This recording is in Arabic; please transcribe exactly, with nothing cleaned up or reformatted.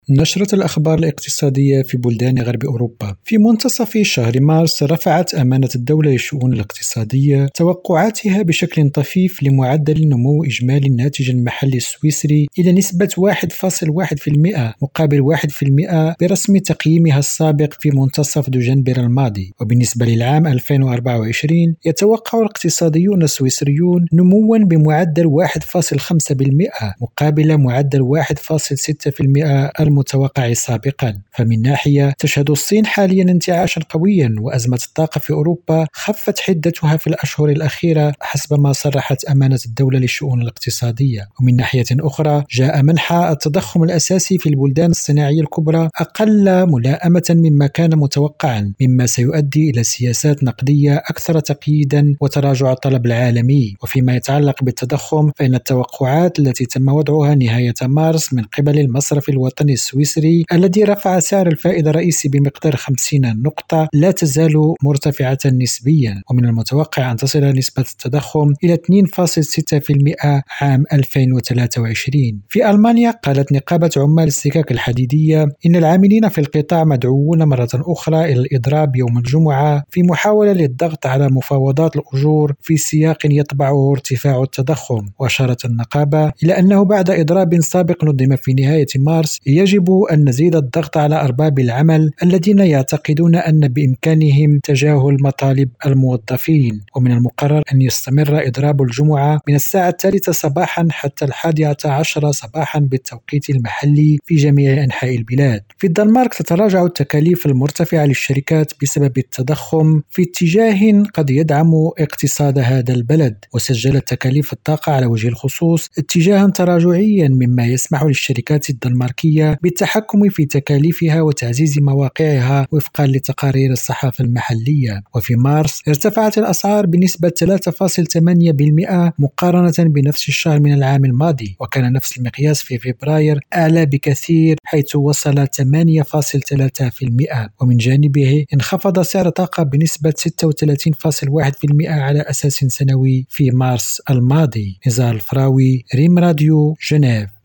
نشرت الأخبار الاقتصادية في بلدان غرب أوروبا. في منتصف شهر مارس رفعت أمانة الدولة للشؤون الاقتصادية توقعاتها بشكل طفيف لمعدل نمو إجمالي الناتج المحلي السويسري إلى نسبة واحد فاصل واحد بالمئة مقابل واحد بالمئة برسم تقييمها السابق في منتصف دجنبر الماضي. وبالنسبة للعام ألفين وأربعة وعشرين يتوقع الاقتصاديون السويسريون نموا بمعدل واحد فاصل خمسة بالمئة مقابل معدل واحد فاصل ستة بالمئة المتوقع سابقا. فمن ناحية تشهد الصين حاليا انتعاشا قويا، وأزمة الطاقة في أوروبا خفت حدتها في الأشهر الأخيرة حسب ما صرحت أمانة الدولة للشؤون الاقتصادية. ومن ناحية أخرى جاء منحى التضخم الأساسي في البلدان الصناعية الكبرى أقل ملائمة مما كان متوقعا، مما سيؤدي إلى سياسات نقدية أكثر تقييدا وتراجع الطلب العالمي. وفيما يتعلق بالتضخم فإن التوقعات التي تم وضعها نهاية مارس من قبل المصرف الوطني السويسري الذي رفع سعر الفائدة الرئيسي بمقدار خمسين نقطة لا تزال مرتفعة نسبيا، ومن المتوقع أن تصل نسبة التضخم إلى اثنين فاصل ستة بالمئة عام ألفين وثلاثة وعشرين. في ألمانيا قالت نقابة عمال السكك الحديدية إن العاملين في القطاع مدعوون مرة أخرى إلى الإضراب يوم الجمعة في محاولة للضغط على مفاوضات الأجور في سياق يتبعه ارتفاع التضخم. وأشارت النقابة إلى أنه بعد إضراب سابق نظم في نهاية مارس يجب أن نزيد الضغط على أرباب العمل الذين يعتقدون أن بإمكانهم تجاهل مطالب الموظفين. ومن المقرر أن يستمر إضراب الجمعة من الساعة الثالثة صباحا حتى الحادية عشر صباحا بالتوقيت المحلي في جميع أنحاء البلاد. في الدنمارك تتراجع التكاليف المرتفعة للشركات بسبب التضخم في اتجاه قد يدعم اقتصاد هذا البلد، وسجلت تكاليف الطاقة على وجه الخصوص اتجاها تراجعيا مما يسمح للشركات الدنماركية بالتحكم في تكاليفها وتعزيز مواقعها وفقا لتقارير الصحافة المحلية. وفي مارس ارتفعت الأسعار بنسبة ثلاثة فاصل ثمانية بالمئة مقارنة بنفس الشهر من العام الماضي، وكان نفس المقياس في فبراير أعلى بكثير حيث وصل ثمانية فاصل ثلاثة بالمئة. ومن جانبه انخفض سعر الطاقة بنسبة ستة وثلاثين فاصل واحد بالمئة على أساس سنوي في مارس الماضي. نزار الفراوي، ريم راديو، جنيف.